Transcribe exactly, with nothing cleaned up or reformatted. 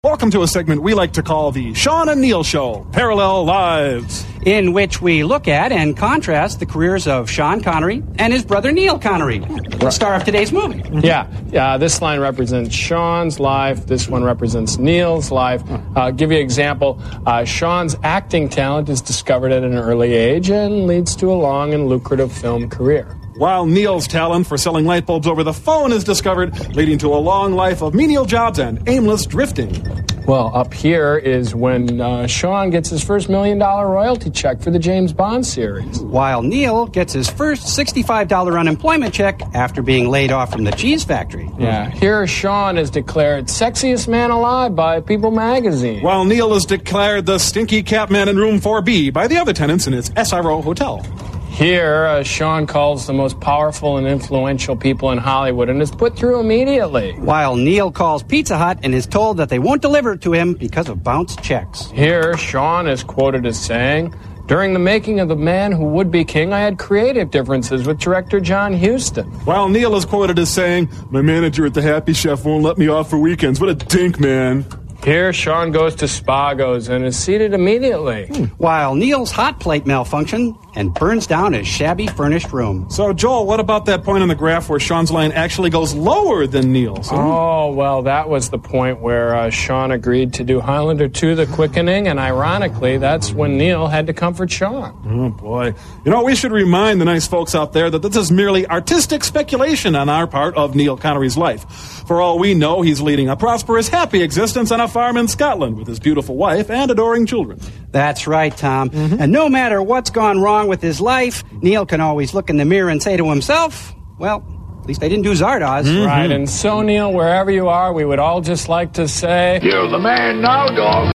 Welcome to a segment we like to call the Sean and Neil Show, Parallel Lives, in which we look at and contrast the careers of Sean Connery and his brother Neil Connery, the star of today's movie. Yeah, uh, this line represents Sean's life. This one represents Neil's life. Uh, give you an example. Uh, Sean's acting talent is discovered at an early age and leads to a long and lucrative film career, while Neil's talent for selling light bulbs over the phone is discovered, leading to a long life of menial jobs and aimless drifting. Well, up here is when uh, Sean gets his first million-dollar royalty check for the James Bond series, while Neil gets his first sixty-five dollars unemployment check after being laid off from the cheese factory. Yeah, here Sean is declared sexiest man alive by People magazine, while Neil is declared the stinky cat man in room four B by the other tenants in its S R O hotel. Here, uh, Sean calls the most powerful and influential people in Hollywood and is put through immediately, while Neil calls Pizza Hut and is told that they won't deliver it to him because of bounced checks. Here, Sean is quoted as saying, "During the making of The Man Who Would Be King, I had creative differences with director John Huston." While Neil is quoted as saying, "My manager at the Happy Chef won't let me off for weekends. What a dink, man." Here, Sean goes to Spago's and is seated immediately, hmm. while Neil's hot plate malfunction and burns down his shabby furnished room. So, Joel, what about that point on the graph where Sean's line actually goes lower than Neil's? Huh? Oh, well, that was the point where uh, Sean agreed to do Highlander two, The Quickening, and ironically, that's when Neil had to comfort Sean. Oh, boy. You know, we should remind the nice folks out there that this is merely artistic speculation on our part of Neil Connery's life. For all we know, he's leading a prosperous, happy existence on a farm in Scotland with his beautiful wife and adoring children. That's right, Tom. Mm-hmm. And no matter what's gone wrong with his life, Neil can always look in the mirror and say to himself, well, at least I didn't do Zardoz. Mm-hmm. Right, and so, Neil, wherever you are, we would all just like to say, "You're the man now, dog."